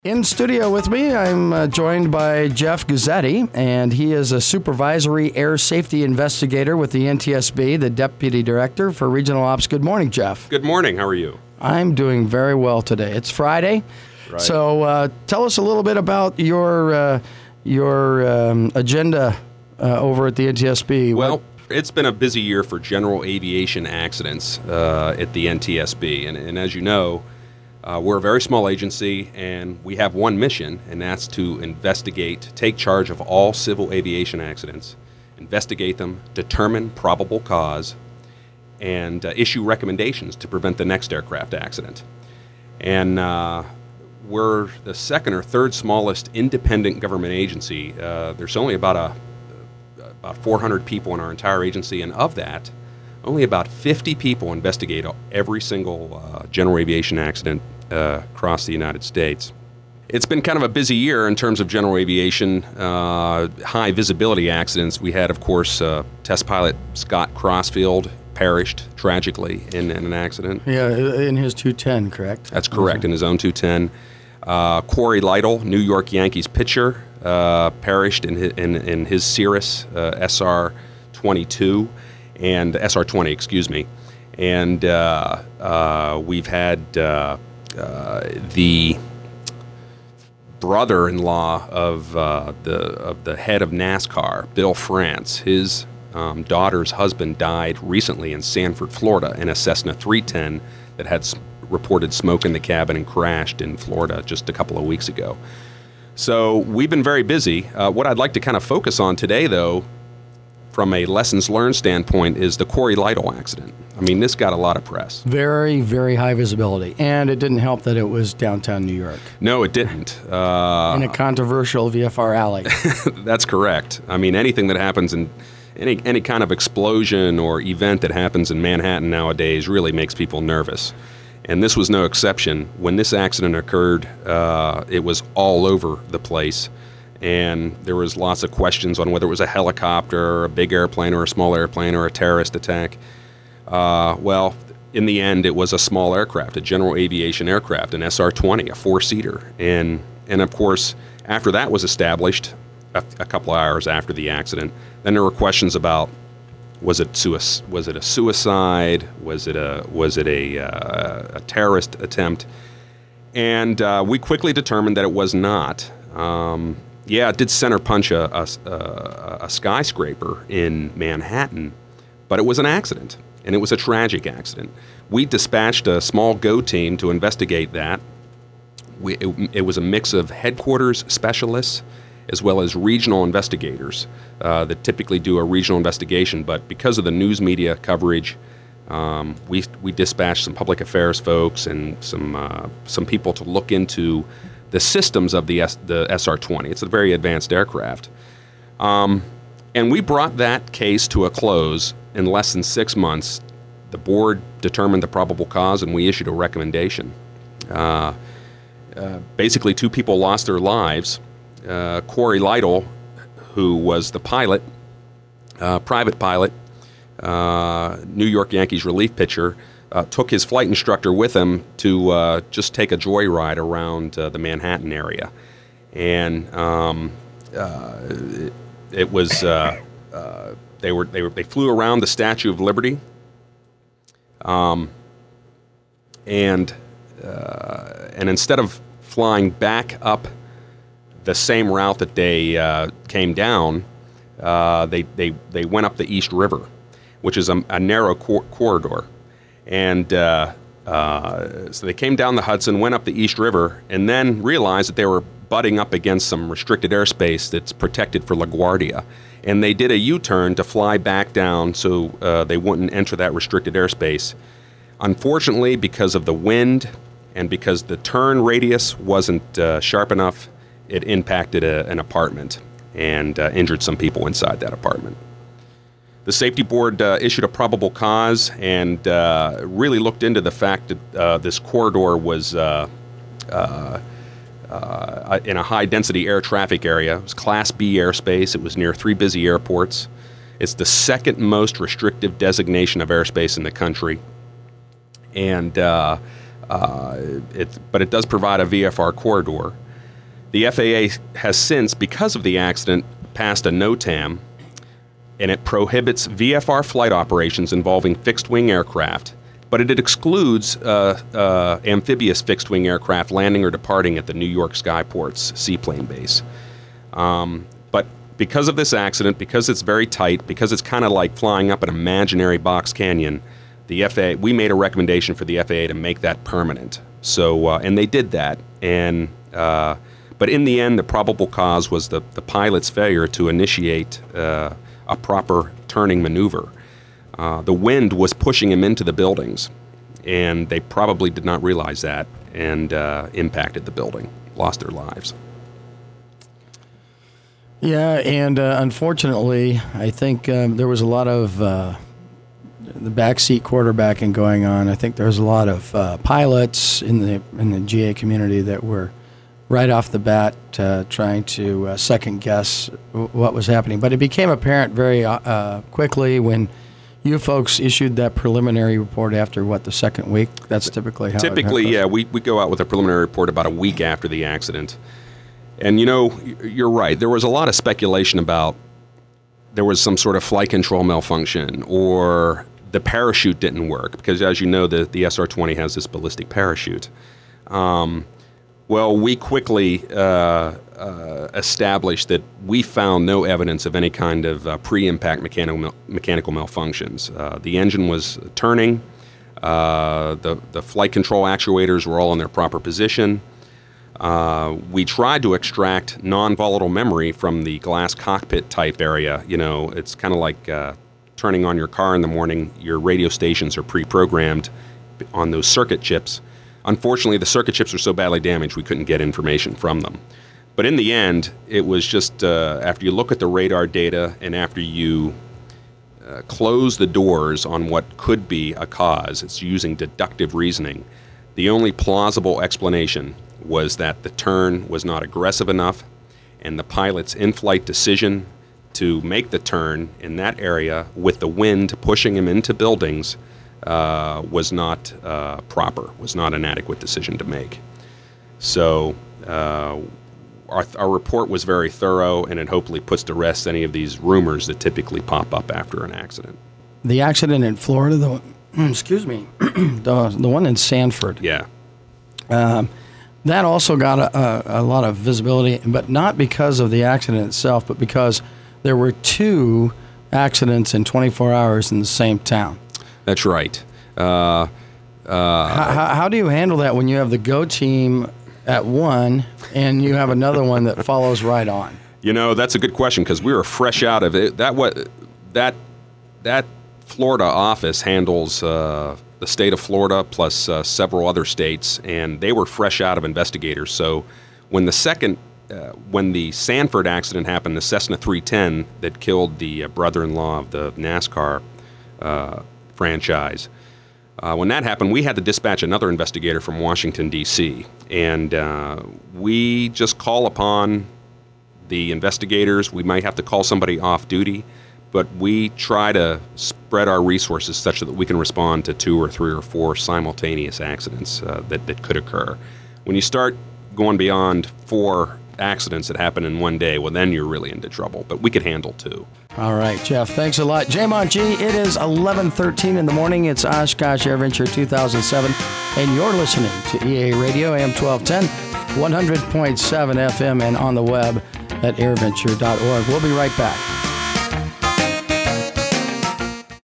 In studio with me, I'm joined by Jeff Guzzetti, and he is a supervisory air safety investigator with the NTSB, the Deputy Director for Regional Ops. Good morning, Jeff. Good morning. How are you? I'm doing very well today. It's Friday, Right. So tell us a little bit about your agenda over at the NTSB. Well, it's been a busy year for general aviation accidents at the NTSB, and as you know, we're a very small agency, and we have one mission, and that's to investigate, take charge of all civil aviation accidents, investigate them, determine probable cause, and issue recommendations to prevent the next aircraft accident. And we're the second or third smallest independent government agency. There's only about 400 people in our entire agency, and of that, only about 50 people investigate every single general aviation accident across the United States. It's been kind of a busy year in terms of general aviation, high visibility accidents. We had, of course, test pilot Scott Crossfield perished tragically in an accident. Yeah, in his 210, correct? That's correct, in his own 210. Corey Lytle, New York Yankees pitcher, perished in his Cirrus SR-22. And SR-20, excuse me, and we've had the brother-in-law of the head of NASCAR, Bill France. His daughter's husband died recently in Sanford, Florida, in a Cessna 310 that had reported smoke in the cabin and crashed in Florida just a couple of weeks ago. So we've been very busy. What I'd like to kind of focus on today, though, from a lessons learned standpoint, is the Corey Lytle accident. I mean, this got a lot of press. Very, very high visibility. And it didn't help that it was downtown New York. No, it didn't. In a controversial VFR alley. That's correct. I mean, anything that happens in any kind of explosion or event that happens in Manhattan nowadays really makes people nervous. And this was no exception. When this accident occurred, it was all over the place. And there was lots of questions on whether it was a helicopter, or a big airplane, or a small airplane, or a terrorist attack. Well, in the end, it was a small aircraft, a general aviation aircraft, an SR-20, a four-seater. And of course, after that was established, a couple of hours after the accident, then there were questions about was it a suicide? Was it a terrorist attempt? And we quickly determined that it was not. Yeah, it did center punch a skyscraper in Manhattan, but it was an accident, and it was a tragic accident. We dispatched a small GO team to investigate that. It was a mix of headquarters specialists as well as regional investigators that typically do a regional investigation, but because of the news media coverage, we dispatched some public affairs folks and some people to look into the systems of the SR-20. It's a very advanced aircraft. And we brought that case to a close in less than 6 months. The board determined the probable cause, and we issued a recommendation. Basically, 2 people lost their lives. Corey Lytle, who was the pilot, private pilot, New York Yankees relief pitcher, took his flight instructor with him to just take a joyride around the Manhattan area, and it was they flew around the Statue of Liberty, and instead of flying back up the same route that they came down, they went up the East River, which is a narrow corridor. And so they came down the Hudson, went up the East River, and then realized that they were butting up against some restricted airspace that's protected for LaGuardia. And they did a U-turn to fly back down so they wouldn't enter that restricted airspace. Unfortunately, because of the wind and because the turn radius wasn't sharp enough, it impacted an apartment and injured some people inside that apartment. The safety board issued a probable cause and really looked into the fact that this corridor was in a high-density air traffic area. It was Class B airspace. It was near 3 busy airports. It's the second most restrictive designation of airspace in the country. And but it does provide a VFR corridor. The FAA has since, because of the accident, passed a NOTAM, and it prohibits VFR flight operations involving fixed-wing aircraft, but it excludes amphibious fixed-wing aircraft landing or departing at the New York Skyports seaplane base. But because of this accident, because it's very tight, because it's kind of like flying up an imaginary box canyon, the FAA, we made a recommendation for the FAA to make that permanent. So, and they did that. And but in the end, the probable cause was the pilot's failure to initiate a proper turning maneuver. The wind was pushing him into the buildings, and they probably did not realize that and impacted the building, lost their lives. Yeah, and unfortunately, I think there was a lot of the backseat quarterbacking going on. I think there was a lot of pilots in the GA community that were right off the bat trying to second guess what was happening. But it became apparent very quickly when you folks issued that preliminary report after, the second week? That's typically how Typically, yeah. We go out with a preliminary report about a week after the accident. And, you're right. There was a lot of speculation about there was some sort of flight control malfunction or the parachute didn't work because, as you know, the SR-20 has this ballistic parachute. Well, we quickly established that we found no evidence of any kind of pre-impact mechanical malfunctions. The engine was turning. The flight control actuators were all in their proper position. We tried to extract non-volatile memory from the glass cockpit type area. It's kind of like turning on your car in the morning. Your radio stations are pre-programmed on those circuit chips. Unfortunately, the circuit chips were so badly damaged we couldn't get information from them. But in the end, it was just after you look at the radar data and after you close the doors on what could be a cause, it's using deductive reasoning, the only plausible explanation was that the turn was not aggressive enough and the pilot's in-flight decision to make the turn in that area with the wind pushing him into buildings was not proper, was not an adequate decision to make. So our report was very thorough, and it hopefully puts to rest any of these rumors that typically pop up after an accident. The accident in Florida, the one in Sanford. Yeah. That also got a lot of visibility, but not because of the accident itself, but because there were two accidents in 24 hours in the same town. That's right. How do you handle that when you have the go team at one and you have another one that follows right on? That's a good question because we were fresh out of it. That Florida office handles the state of Florida plus several other states, and they were fresh out of investigators. So when the Sanford accident happened, the Cessna 310 that killed the brother-in-law of the NASCAR franchise, when that happened, we had to dispatch another investigator from Washington, D.C., and we just call upon the investigators. We might have to call somebody off duty, but we try to spread our resources such that we can respond to 2 or 3 or 4 simultaneous accidents that could occur. When you start going beyond 4 accidents that happen in one day, well, then you're really into trouble. But we could handle 2. All right, Jeff, thanks a lot. J-Mont G, it is 11:13 in the morning. It's Oshkosh AirVenture 2007, and you're listening to EA Radio, AM 1210, 100.7 FM, and on the web at airventure.org. We'll be right back.